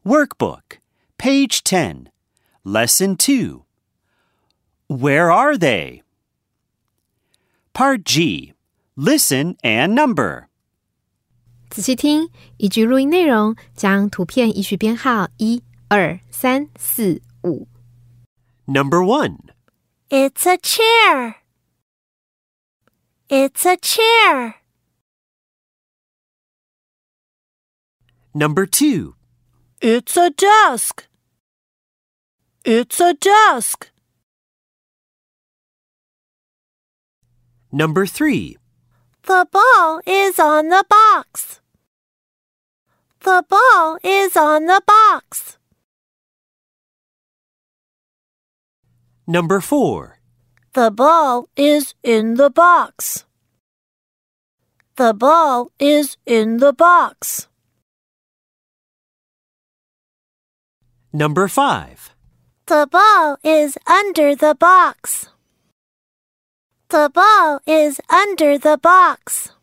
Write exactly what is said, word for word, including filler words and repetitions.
Workbook, page ten, Lesson two. Where are they? Part G, listen and number. 仔细听，依据录音内容，将图片依序编号一、二、三、四、五。 Number one. It's a chair. It's a chair. Number two. It's a desk. It's a desk. Number three. The ball is on the box. The ball is on the box. Number four. The ball is in the box. The ball is in the box. Number five. The ball is under the box. The ball is under the box.